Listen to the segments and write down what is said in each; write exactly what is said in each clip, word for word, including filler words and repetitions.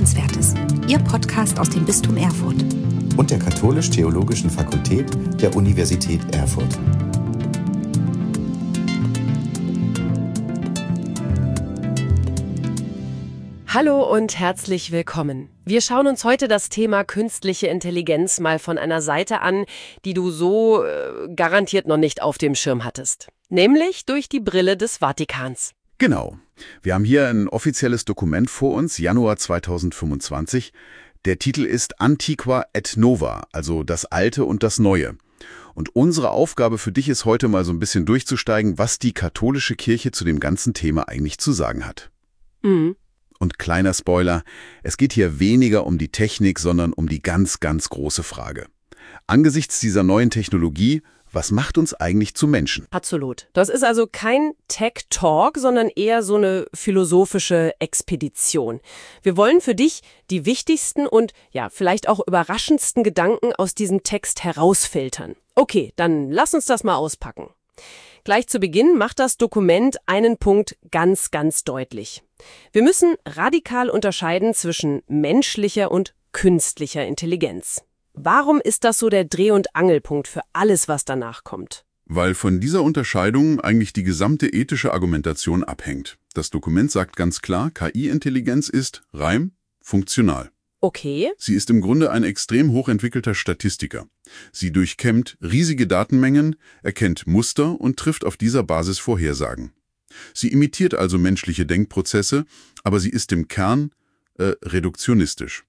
Hörenswertes, Ihr Podcast aus dem Bistum Erfurt und der Katholisch-Theologischen Fakultät der Universität Erfurt. Hallo und herzlich willkommen. Wir schauen uns heute das Thema künstliche Intelligenz mal von einer Seite an, die du so äh, garantiert noch nicht auf dem Schirm hattest. Nämlich durch die Brille des Vatikans. Genau. Wir haben hier ein offizielles Dokument vor uns, Januar zweitausendfünfundzwanzig. Der Titel ist Antiqua et Nova, also das Alte und das Neue. Und unsere Aufgabe für dich ist heute mal so ein bisschen durchzusteigen, was die katholische Kirche zu dem ganzen Thema eigentlich zu sagen hat. Mhm. Und kleiner Spoiler, es geht hier weniger um die Technik, sondern um die ganz, ganz große Frage. Angesichts dieser neuen Technologie, was macht uns eigentlich zu Menschen? Absolut. Das ist also kein Tech-Talk, sondern eher so eine philosophische Expedition. Wir wollen für dich die wichtigsten und ja, vielleicht auch überraschendsten Gedanken aus diesem Text herausfiltern. Okay, dann lass uns das mal auspacken. Gleich zu Beginn macht das Dokument einen Punkt ganz, ganz deutlich. Wir müssen radikal unterscheiden zwischen menschlicher und künstlicher Intelligenz. Warum ist das so der Dreh- und Angelpunkt für alles, was danach kommt? Weil von dieser Unterscheidung eigentlich die gesamte ethische Argumentation abhängt. Das Dokument sagt ganz klar, K I-Intelligenz ist rein funktional. Okay. Sie ist im Grunde ein extrem hochentwickelter Statistiker. Sie durchkämmt riesige Datenmengen, erkennt Muster und trifft auf dieser Basis Vorhersagen. Sie imitiert also menschliche Denkprozesse, aber sie ist im Kern äh, reduktionistisch.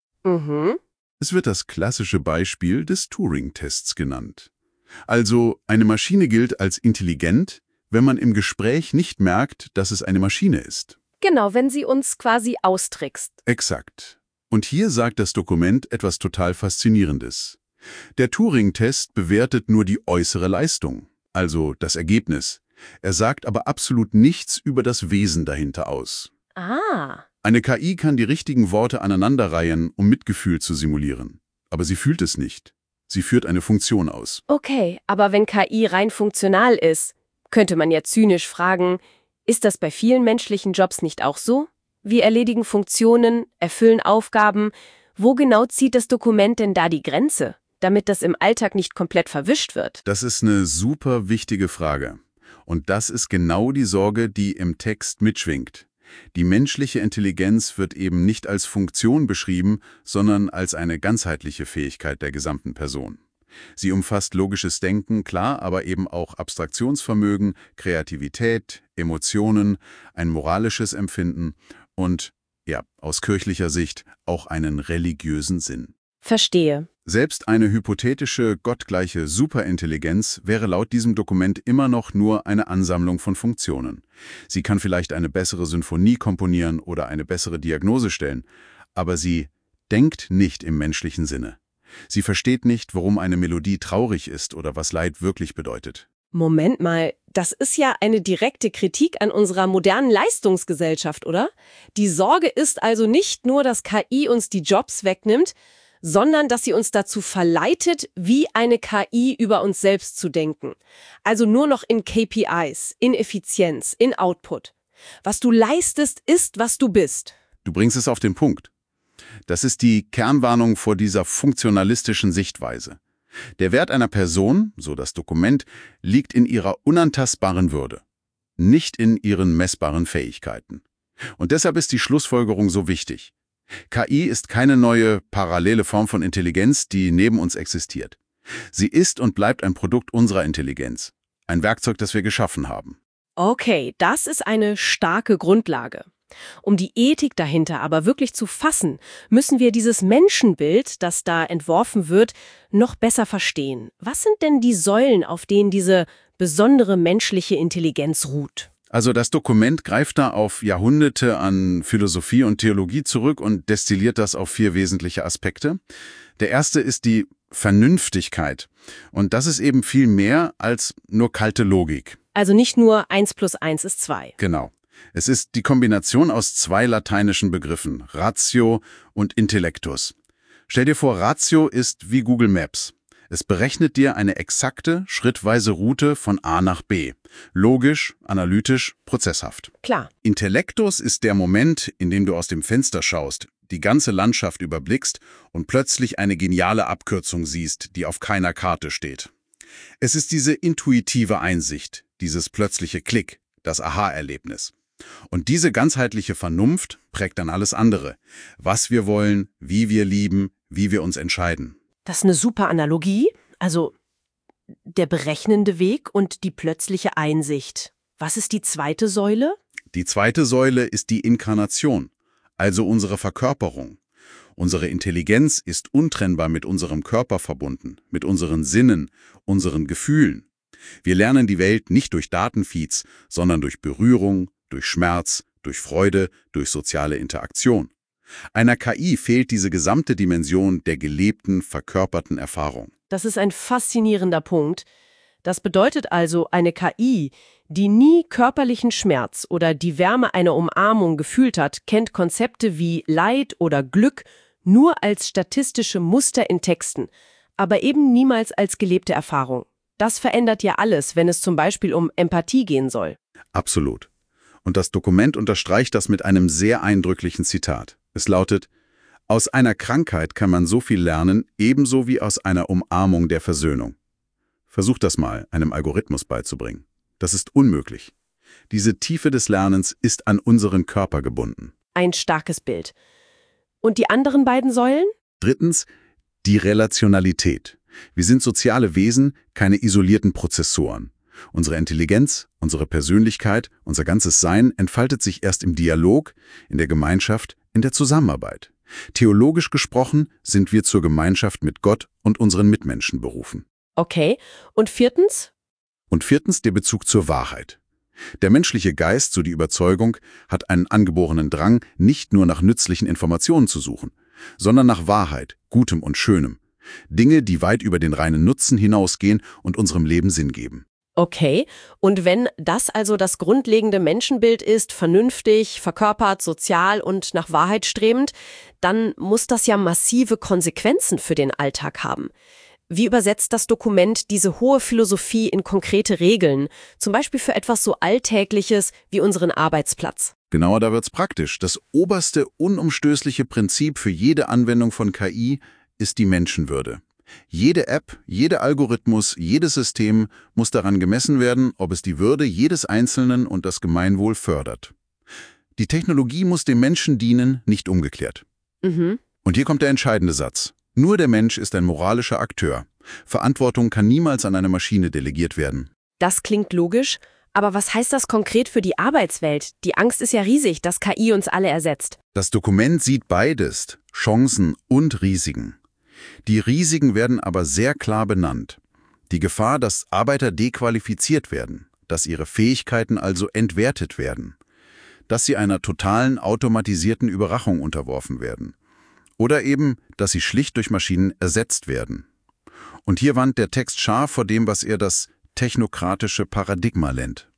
Mhm. Es wird das klassische Beispiel des Turing-Tests genannt. Also eine Maschine gilt als intelligent, wenn man im Gespräch nicht merkt, dass es eine Maschine ist. Genau, wenn sie uns quasi austrickst. Exakt. Und hier sagt das Dokument etwas total Faszinierendes. Der Turing-Test bewertet nur die äußere Leistung, also das Ergebnis. Er sagt aber absolut nichts über das Wesen dahinter aus. Ah. Eine K I kann die richtigen Worte aneinanderreihen, um Mitgefühl zu simulieren. Aber sie fühlt es nicht. Sie führt eine Funktion aus. Okay, aber wenn K I rein funktional ist, könnte man ja zynisch fragen, ist das bei vielen menschlichen Jobs nicht auch so? Wir erledigen Funktionen, erfüllen Aufgaben. Wo genau zieht das Dokument denn da die Grenze, damit das im Alltag nicht komplett verwischt wird? Das ist eine super wichtige Frage. Und das ist genau die Sorge, die im Text mitschwingt. Die menschliche Intelligenz wird eben nicht als Funktion beschrieben, sondern als eine ganzheitliche Fähigkeit der gesamten Person. Sie umfasst logisches Denken, klar, aber eben auch Abstraktionsvermögen, Kreativität, Emotionen, ein moralisches Empfinden und, ja, aus kirchlicher Sicht auch einen religiösen Sinn. Verstehe. Selbst eine hypothetische, gottgleiche Superintelligenz wäre laut diesem Dokument immer noch nur eine Ansammlung von Funktionen. Sie kann vielleicht eine bessere Symphonie komponieren oder eine bessere Diagnose stellen, aber sie denkt nicht im menschlichen Sinne. Sie versteht nicht, warum eine Melodie traurig ist oder was Leid wirklich bedeutet. Moment mal, das ist ja eine direkte Kritik an unserer modernen Leistungsgesellschaft, oder? Die Sorge ist also nicht nur, dass K I uns die Jobs wegnimmt, sondern dass sie uns dazu verleitet, wie eine K I über uns selbst zu denken. Also nur noch in K P Is, in Effizienz, in Output. Was du leistest, ist, was du bist. Du bringst es auf den Punkt. Das ist die Kernwarnung vor dieser funktionalistischen Sichtweise. Der Wert einer Person, so das Dokument, liegt in ihrer unantastbaren Würde, nicht in ihren messbaren Fähigkeiten. Und deshalb ist die Schlussfolgerung so wichtig. K I ist keine neue, parallele Form von Intelligenz, die neben uns existiert. Sie ist und bleibt ein Produkt unserer Intelligenz, ein Werkzeug, das wir geschaffen haben. Okay, das ist eine starke Grundlage. Um die Ethik dahinter aber wirklich zu fassen, müssen wir dieses Menschenbild, das da entworfen wird, noch besser verstehen. Was sind denn die Säulen, auf denen diese besondere menschliche Intelligenz ruht? Also das Dokument greift da auf Jahrhunderte an Philosophie und Theologie zurück und destilliert das auf vier wesentliche Aspekte. Der erste ist die Vernünftigkeit. Und das ist eben viel mehr als nur kalte Logik. Also nicht nur eins plus eins ist zwei. Genau. Es ist die Kombination aus zwei lateinischen Begriffen, Ratio und Intellectus. Stell dir vor, Ratio ist wie Google Maps. Es berechnet dir eine exakte, schrittweise Route von A nach B. Logisch, analytisch, prozesshaft. Klar. Intellectus ist der Moment, in dem du aus dem Fenster schaust, die ganze Landschaft überblickst und plötzlich eine geniale Abkürzung siehst, die auf keiner Karte steht. Es ist diese intuitive Einsicht, dieses plötzliche Klick, das Aha-Erlebnis. Und diese ganzheitliche Vernunft prägt dann alles andere. Was wir wollen, wie wir lieben, wie wir uns entscheiden. Das ist eine super Analogie. Also der berechnende Weg und die plötzliche Einsicht. Was ist die zweite Säule? Die zweite Säule ist die Inkarnation, also unsere Verkörperung. Unsere Intelligenz ist untrennbar mit unserem Körper verbunden, mit unseren Sinnen, unseren Gefühlen. Wir lernen die Welt nicht durch Datenfeeds, sondern durch Berührung, durch Schmerz, durch Freude, durch soziale Interaktion. Einer K I fehlt diese gesamte Dimension der gelebten, verkörperten Erfahrung. Das ist ein faszinierender Punkt. Das bedeutet also, eine K I, die nie körperlichen Schmerz oder die Wärme einer Umarmung gefühlt hat, kennt Konzepte wie Leid oder Glück nur als statistische Muster in Texten, aber eben niemals als gelebte Erfahrung. Das verändert ja alles, wenn es zum Beispiel um Empathie gehen soll. Absolut. Und das Dokument unterstreicht das mit einem sehr eindrücklichen Zitat. Es lautet: Aus einer Krankheit kann man so viel lernen, ebenso wie aus einer Umarmung der Versöhnung. Versuch das mal, einem Algorithmus beizubringen. Das ist unmöglich. Diese Tiefe des Lernens ist an unseren Körper gebunden. Ein starkes Bild. Und die anderen beiden Säulen? Drittens, die Relationalität. Wir sind soziale Wesen, keine isolierten Prozessoren. Unsere Intelligenz, unsere Persönlichkeit, unser ganzes Sein entfaltet sich erst im Dialog, in der Gemeinschaft, in der Zusammenarbeit. Theologisch gesprochen sind wir zur Gemeinschaft mit Gott und unseren Mitmenschen berufen. Okay. Und viertens? Und viertens der Bezug zur Wahrheit. Der menschliche Geist, so die Überzeugung, hat einen angeborenen Drang, nicht nur nach nützlichen Informationen zu suchen, sondern nach Wahrheit, Gutem und Schönem. Dinge, die weit über den reinen Nutzen hinausgehen und unserem Leben Sinn geben. Okay. Und wenn das also das grundlegende Menschenbild ist, vernünftig, verkörpert, sozial und nach Wahrheit strebend, dann muss das ja massive Konsequenzen für den Alltag haben. Wie übersetzt das Dokument diese hohe Philosophie in konkrete Regeln, zum Beispiel für etwas so Alltägliches wie unseren Arbeitsplatz? Genauer, da wird's praktisch. Das oberste, unumstößliche Prinzip für jede Anwendung von K I ist die Menschenwürde. Jede App, jeder Algorithmus, jedes System muss daran gemessen werden, ob es die Würde jedes Einzelnen und das Gemeinwohl fördert. Die Technologie muss dem Menschen dienen, nicht umgekehrt. Mhm. Und hier kommt der entscheidende Satz. Nur der Mensch ist ein moralischer Akteur. Verantwortung kann niemals an eine Maschine delegiert werden. Das klingt logisch, aber was heißt das konkret für die Arbeitswelt? Die Angst ist ja riesig, dass K I uns alle ersetzt. Das Dokument sieht beides, Chancen und Risiken. Die Risiken werden aber sehr klar benannt. Die Gefahr, dass Arbeiter dequalifiziert werden, dass ihre Fähigkeiten also entwertet werden, dass sie einer totalen automatisierten Überwachung unterworfen werden. Oder eben, dass sie schlicht durch Maschinen ersetzt werden. Und hier warnt der Text scharf vor dem, was er das technokratische Paradigma nennt.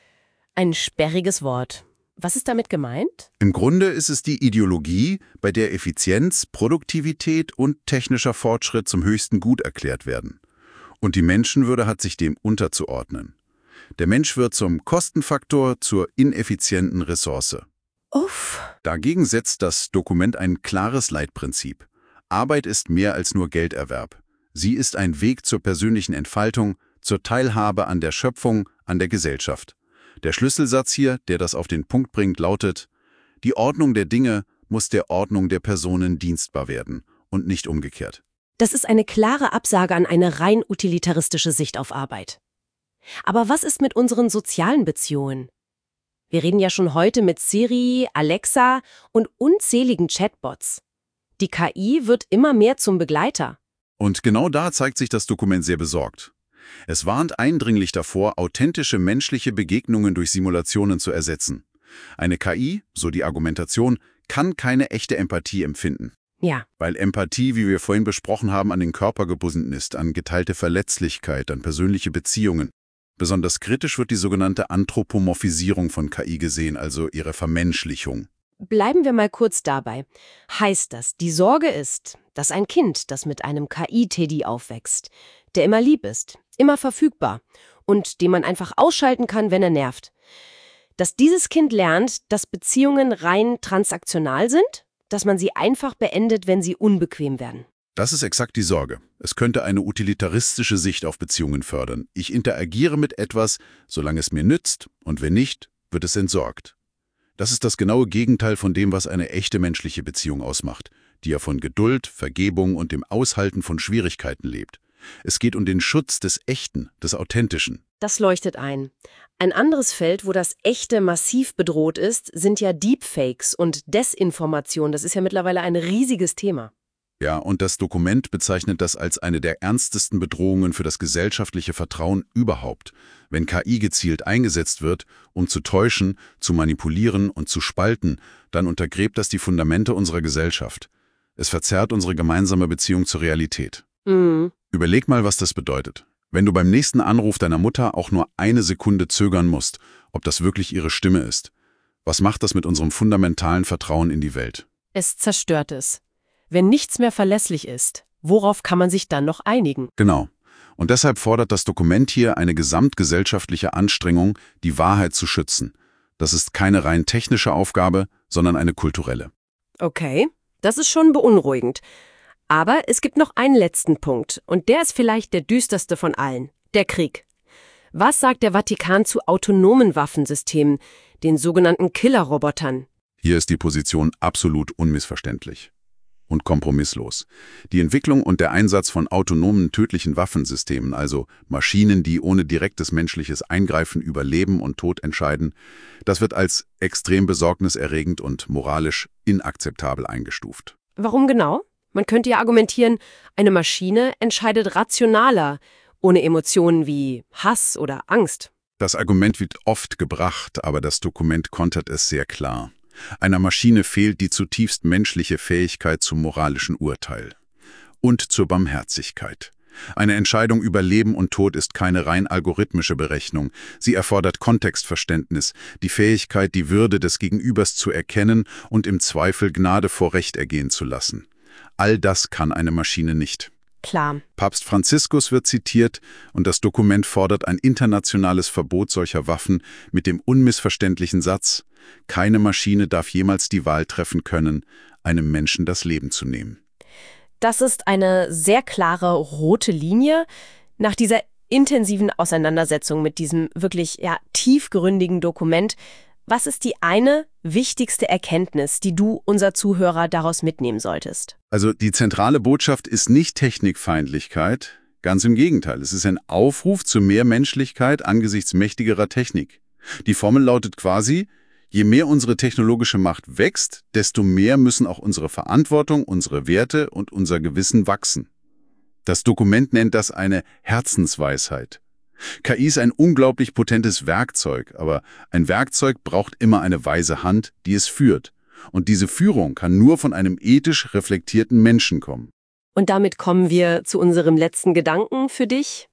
Ein sperriges Wort. Was ist damit gemeint? Im Grunde ist es die Ideologie, bei der Effizienz, Produktivität und technischer Fortschritt zum höchsten Gut erklärt werden. Und die Menschenwürde hat sich dem unterzuordnen. Der Mensch wird zum Kostenfaktor, zur ineffizienten Ressource. Uff. Dagegen setzt das Dokument ein klares Leitprinzip. Arbeit ist mehr als nur Gelderwerb. Sie ist ein Weg zur persönlichen Entfaltung, zur Teilhabe an der Schöpfung, an der Gesellschaft. Der Schlüsselsatz hier, der das auf den Punkt bringt, lautet: Die Ordnung der Dinge muss der Ordnung der Personen dienstbar werden und nicht umgekehrt. Das ist eine klare Absage an eine rein utilitaristische Sicht auf Arbeit. Aber was ist mit unseren sozialen Beziehungen? Wir reden ja schon heute mit Siri, Alexa und unzähligen Chatbots. Die K I wird immer mehr zum Begleiter. Und genau da zeigt sich das Dokument sehr besorgt. Es warnt eindringlich davor, authentische menschliche Begegnungen durch Simulationen zu ersetzen. Eine K I, so die Argumentation, kann keine echte Empathie empfinden. Ja. Weil Empathie, wie wir vorhin besprochen haben, an den Körper gebunden ist, an geteilte Verletzlichkeit, an persönliche Beziehungen. Besonders kritisch wird die sogenannte Anthropomorphisierung von K I gesehen, also ihre Vermenschlichung. Bleiben wir mal kurz dabei. Heißt das, die Sorge ist, dass ein Kind, das mit einem K I-Teddy aufwächst, der immer lieb ist, immer verfügbar und den man einfach ausschalten kann, wenn er nervt, dass dieses Kind lernt, dass Beziehungen rein transaktional sind, dass man sie einfach beendet, wenn sie unbequem werden. Das ist exakt die Sorge. Es könnte eine utilitaristische Sicht auf Beziehungen fördern. Ich interagiere mit etwas, solange es mir nützt, und wenn nicht, wird es entsorgt. Das ist das genaue Gegenteil von dem, was eine echte menschliche Beziehung ausmacht, die ja von Geduld, Vergebung und dem Aushalten von Schwierigkeiten lebt. Es geht um den Schutz des Echten, des Authentischen. Das leuchtet ein. Ein anderes Feld, wo das Echte massiv bedroht ist, sind ja Deepfakes und Desinformation. Das ist ja mittlerweile ein riesiges Thema. Ja, und das Dokument bezeichnet das als eine der ernstesten Bedrohungen für das gesellschaftliche Vertrauen überhaupt, wenn K I gezielt eingesetzt wird, um zu täuschen, zu manipulieren und zu spalten, dann untergräbt das die Fundamente unserer Gesellschaft. Es verzerrt unsere gemeinsame Beziehung zur Realität. Mhm. Überleg mal, was das bedeutet. Wenn du beim nächsten Anruf deiner Mutter auch nur eine Sekunde zögern musst, ob das wirklich ihre Stimme ist. Was macht das mit unserem fundamentalen Vertrauen in die Welt? Es zerstört es. Wenn nichts mehr verlässlich ist, worauf kann man sich dann noch einigen? Genau. Und deshalb fordert das Dokument hier eine gesamtgesellschaftliche Anstrengung, die Wahrheit zu schützen. Das ist keine rein technische Aufgabe, sondern eine kulturelle. Okay, das ist schon beunruhigend. Aber es gibt noch einen letzten Punkt, und der ist vielleicht der düsterste von allen, der Krieg. Was sagt der Vatikan zu autonomen Waffensystemen, den sogenannten Killerrobotern? Hier ist die Position absolut unmissverständlich und kompromisslos. Die Entwicklung und der Einsatz von autonomen tödlichen Waffensystemen, also Maschinen, die ohne direktes menschliches Eingreifen über Leben und Tod entscheiden, das wird als extrem besorgniserregend und moralisch inakzeptabel eingestuft. Warum genau? Man könnte ja argumentieren, eine Maschine entscheidet rationaler, ohne Emotionen wie Hass oder Angst. Das Argument wird oft gebracht, aber das Dokument kontert es sehr klar. Einer Maschine fehlt die zutiefst menschliche Fähigkeit zum moralischen Urteil und zur Barmherzigkeit. Eine Entscheidung über Leben und Tod ist keine rein algorithmische Berechnung. Sie erfordert Kontextverständnis, die Fähigkeit, die Würde des Gegenübers zu erkennen und im Zweifel Gnade vor Recht ergehen zu lassen. All das kann eine Maschine nicht. Klar. Papst Franziskus wird zitiert und das Dokument fordert ein internationales Verbot solcher Waffen mit dem unmissverständlichen Satz: Keine Maschine darf jemals die Wahl treffen können, einem Menschen das Leben zu nehmen. Das ist eine sehr klare rote Linie. Nach dieser intensiven Auseinandersetzung mit diesem wirklich ja, tiefgründigen Dokument, was ist die eine wichtigste Erkenntnis, die du, unser Zuhörer, daraus mitnehmen solltest? Also die zentrale Botschaft ist nicht Technikfeindlichkeit, ganz im Gegenteil. Es ist ein Aufruf zu mehr Menschlichkeit angesichts mächtigerer Technik. Die Formel lautet quasi: Je mehr unsere technologische Macht wächst, desto mehr müssen auch unsere Verantwortung, unsere Werte und unser Gewissen wachsen. Das Dokument nennt das eine Herzensweisheit. K I ist ein unglaublich potentes Werkzeug, aber ein Werkzeug braucht immer eine weise Hand, die es führt. Und diese Führung kann nur von einem ethisch reflektierten Menschen kommen. Und damit kommen wir zu unserem letzten Gedanken für dich.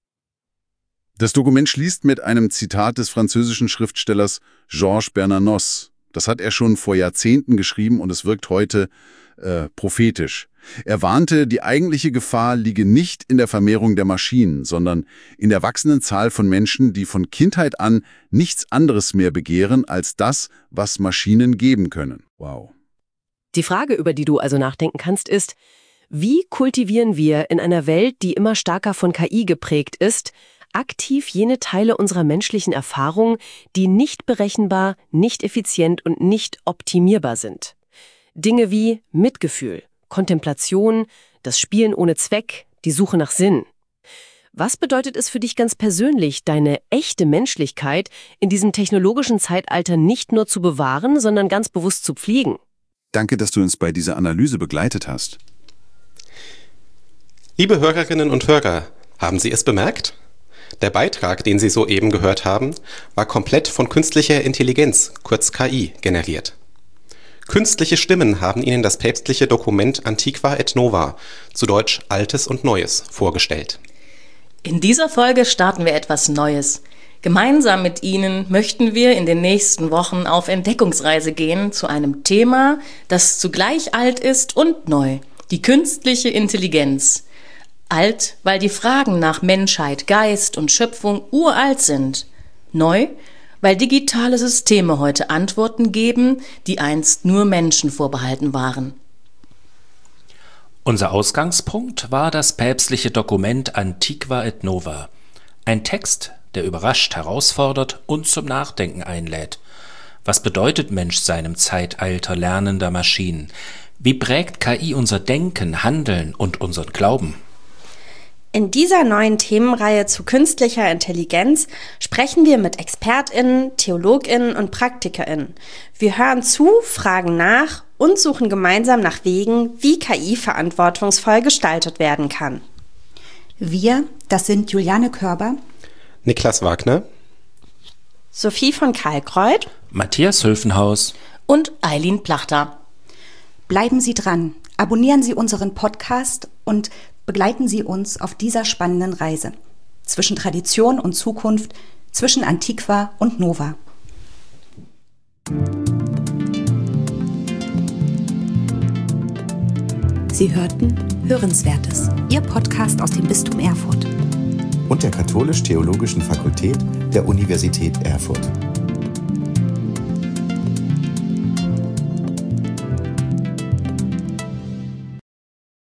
Das Dokument schließt mit einem Zitat des französischen Schriftstellers Georges Bernanos. Das hat er schon vor Jahrzehnten geschrieben und es wirkt heute äh, prophetisch. Er warnte, die eigentliche Gefahr liege nicht in der Vermehrung der Maschinen, sondern in der wachsenden Zahl von Menschen, die von Kindheit an nichts anderes mehr begehren als das, was Maschinen geben können. Wow. Die Frage, über die du also nachdenken kannst, ist: Wie kultivieren wir in einer Welt, die immer stärker von K I geprägt ist, aktiv jene Teile unserer menschlichen Erfahrung, die nicht berechenbar, nicht effizient und nicht optimierbar sind? Dinge wie Mitgefühl, Kontemplation, das Spielen ohne Zweck, die Suche nach Sinn. Was bedeutet es für dich ganz persönlich, deine echte Menschlichkeit in diesem technologischen Zeitalter nicht nur zu bewahren, sondern ganz bewusst zu pflegen? Danke, dass du uns bei dieser Analyse begleitet hast. Liebe Hörerinnen und Hörer, haben Sie es bemerkt? Der Beitrag, den Sie soeben gehört haben, war komplett von künstlicher Intelligenz, kurz K I, generiert. Künstliche Stimmen haben Ihnen das päpstliche Dokument Antiqua et Nova, zu Deutsch Altes und Neues, vorgestellt. In dieser Folge starten wir etwas Neues. Gemeinsam mit Ihnen möchten wir in den nächsten Wochen auf Entdeckungsreise gehen zu einem Thema, das zugleich alt ist und neu: die künstliche Intelligenz. Alt, weil die Fragen nach Menschheit, Geist und Schöpfung uralt sind. Neu, weil digitale Systeme heute Antworten geben, die einst nur Menschen vorbehalten waren. Unser Ausgangspunkt war das päpstliche Dokument Antiqua et Nova. Ein Text, der überrascht, herausfordert und zum Nachdenken einlädt. Was bedeutet Menschsein im Zeitalter lernender Maschinen? Wie prägt K I unser Denken, Handeln und unseren Glauben? In dieser neuen Themenreihe zu künstlicher Intelligenz sprechen wir mit ExpertInnen, TheologInnen und PraktikerInnen. Wir hören zu, fragen nach und suchen gemeinsam nach Wegen, wie K I verantwortungsvoll gestaltet werden kann. Wir, das sind Juliane Körber, Niklas Wagner, Sophie von Kalkreuth, Matthias Hülfenhaus und Eileen Plachter. Bleiben Sie dran, abonnieren Sie unseren Podcast und begleiten Sie uns auf dieser spannenden Reise zwischen Tradition und Zukunft, zwischen Antiqua und Nova. Sie hörten Hörenswertes, Ihr Podcast aus dem Bistum Erfurt und der Katholisch-Theologischen Fakultät der Universität Erfurt.